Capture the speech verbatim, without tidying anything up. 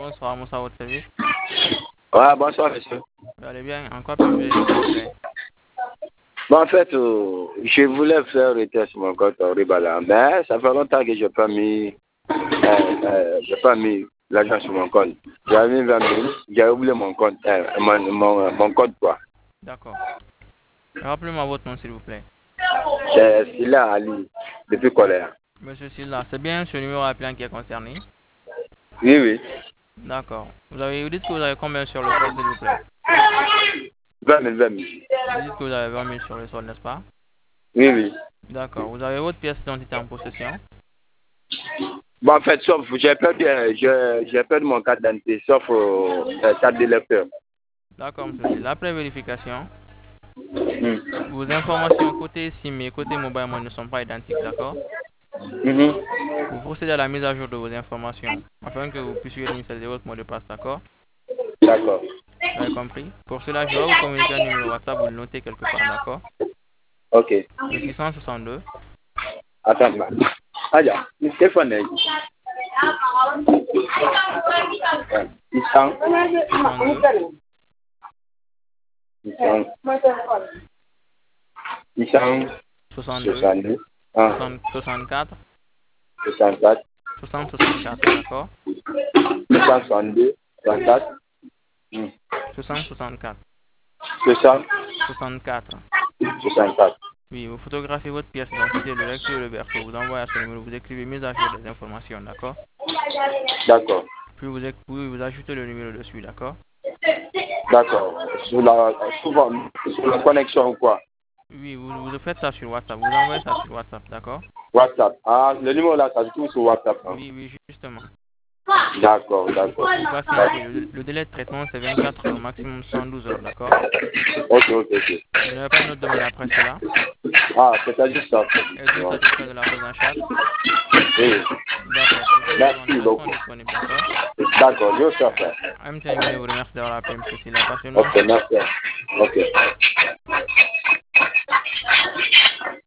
Bonsoir, Moussa, à votre service. Ouais, bonsoir, monsieur. Vous allez bien? En quoi puis-je vous aider, s'il vous plaît? Bon, en fait, euh, je voulais faire le test sur mon compte au Ribala, mais ça fait longtemps que je n'ai pas mis, euh, euh, j'ai pas mis l'argent sur mon compte. J'avais mis vingt mille, j'ai oublié mon compte, euh, mon, mon, mon code, quoi. D'accord. Rappelez-moi votre nom, s'il vous plaît. C'est Silla Ali, depuis colère. Monsieur Silla, c'est bien ce numéro appelant qui est concerné? Oui, oui. D'accord. Vous avez, vous dites que vous avez combien sur le sol, s'il vous plaît? vingt mille, vingt mille. Vous dites que vous avez vingt mille sur le sol, n'est-ce pas? Oui, oui. D'accord. Vous avez votre pièce d'identité en possession? Bon, en fait, sauf, j'ai perdu, euh, j'ai j'ai perdu mon carte d'identité, sauf euh, euh, carte de lecteur. D'accord, monsieur Silla. Après vérification, Hmm. vos informations côté SIM et côté mobile money ne sont pas identiques, d'accord? Mhm. Vous procédez à la mise à jour de vos informations afin que vous puissiez réinstaller votre mot de passe, d'accord? D'accord. Vous avez compris? Pour cela, je vais vous communiquer un numéro WhatsApp, vous le notez quelque part, d'accord? Ok. Le six cent soixante-deux, Attends, ma. Aja, ni téléphone est. Ils sont. soixante-deux, Ils sont. Ils sont. soixante-deux, soixante-deux. Ah, soixante, soixante-quatre, soixante-quatre. soixante, soixante-quatre, d'accord? soixante-deux. soixante-quatre. Hmm. soixante, soixante-quatre, soixante. soixante-quatre. soixante-quatre. Oui, vous photographiez votre pièce d'identité, le recto et le verso, vous envoyez à ce numéro, vous écrivez mise à jour des informations, d'accord? D'accord. Puis vous, éc- vous, vous ajoutez le numéro dessus, d'accord? D'accord. Sur la, souvent, sur la connexion ou quoi? Oui, vous, vous faites ça sur WhatsApp, vous envoyez ça sur WhatsApp, d'accord? WhatsApp. Ah, le numéro là, ça se trouve sur WhatsApp. Hein. Oui, oui, justement. D'accord, d'accord. Vous patientez, le, le délai de traitement c'est vingt-quatre heures, maximum soixante-douze heures, d'accord? Ok, ok, ok. Vous n'avez pas une autre demande après cela? Ah, c'est juste ça. Êtes-vous Non. satisfait de la prise en charge? Oui. D'accord, toutes les Merci informations sont beaucoup. disponibles, d'accord? D'accord, je vais faire ça. En même temps, je vous remercie d'avoir appelé, monsieur Silla. Passez une bonne Ok, soirée. merci. Ok.